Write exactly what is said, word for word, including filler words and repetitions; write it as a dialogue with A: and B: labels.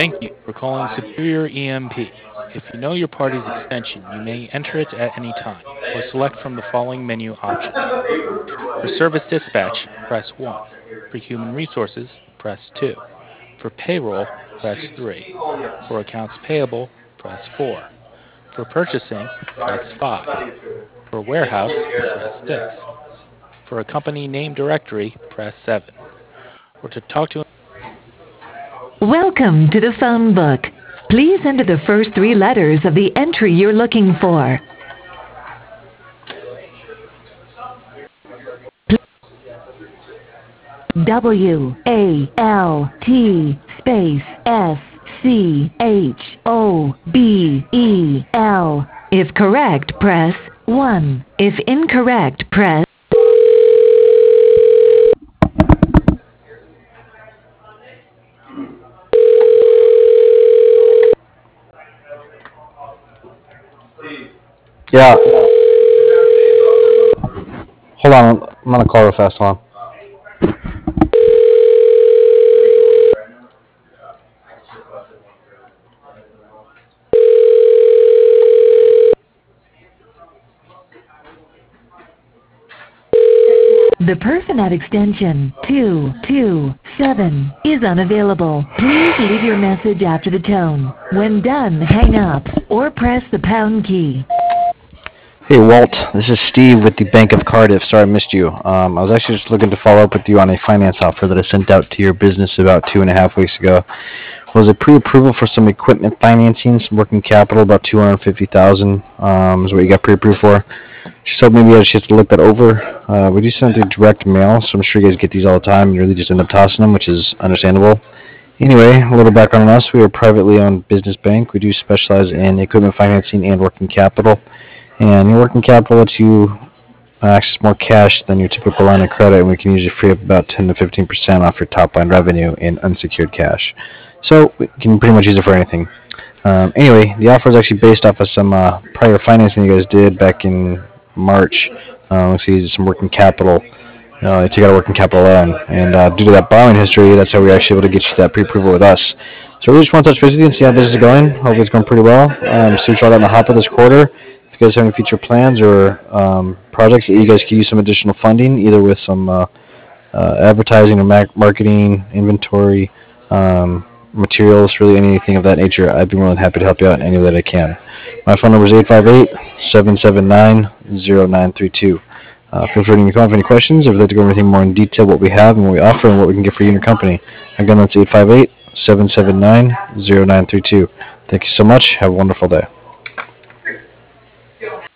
A: Thank you for calling Superior E M P. If you know your party's extension, you may enter it at any time or select from the following menu options. For service dispatch, press one. For human resources, press two. For payroll, press three. For accounts payable, press four. For purchasing, press five. For warehouse, press six. For a company name directory, press seven. Or to talk to
B: Welcome to the phone book. Please enter the first three letters of the entry you're looking for. W A L T space S C H O B E L. If correct, press one. If incorrect, press
C: Yeah. Hold on. I'm gonna call real fast. Hold on.
B: the person at extension two two seven is unavailable. Please leave your message after the tone. When done, hang up or press the pound key.
C: Hey Walt, this is Steve with the Bank of Cardiff. Sorry I missed you. Um, I was actually just looking to follow up with you on a finance offer that I sent out to your business about two and a half weeks ago. It was a pre-approval for some equipment financing, some working capital, about two hundred fifty thousand dollars um, is what you got pre-approved for. Just hope maybe you had a chance to look that over. Uh, we do send through direct mail, so I'm sure you guys get these all the time and really just end up tossing them, which is understandable. Anyway, a little background on us. We are a privately owned business bank. We do specialize in equipment financing and working capital. And your working capital lets you access more cash than your typical line of credit, and we can usually free up about ten to fifteen percent off your top line revenue in unsecured cash. So we can pretty much use it for anything. Um, anyway, the offer is actually based off of some uh, prior financing you guys did back in March. Uh, let's see, some working capital. You know, they took out a working capital loan, and uh, due to that borrowing history, that's how we were actually able to get you that pre-approval with us. So we really just want to touch base with you and see how this is going. Hopefully it's going pretty well. Um, see what you all got in the hopper this quarter. If you guys have any future plans or um, projects that you guys could use some additional funding, either with some uh, uh, advertising or ma- marketing, inventory, um, materials, really anything of that nature, I'd be more than happy to help you out in any way that I can. My phone number is eight five eight, seven seven nine, zero nine three two. Uh, feel free to give me a call if you have any questions, or if you'd like to go over anything more in detail, what we have and what we offer and what we can get for you and your company. Again, that's eight five eight, seven seven nine, zero nine three two. Thank you so much. Have a wonderful day.